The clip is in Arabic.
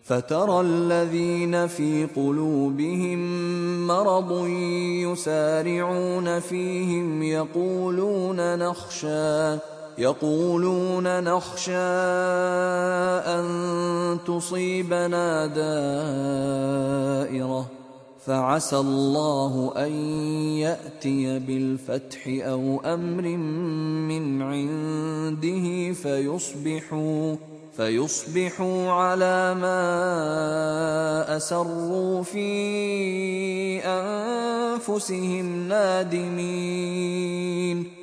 فترى الذين في قلوبهم مرض يسارعون فيهم يقولون نخشى أن تصيبنا دائرة فعسى الله أن يأتي بالفتح أو أمر من عنده فيصبحوا على ما أسروا في أنفسهم نادمين.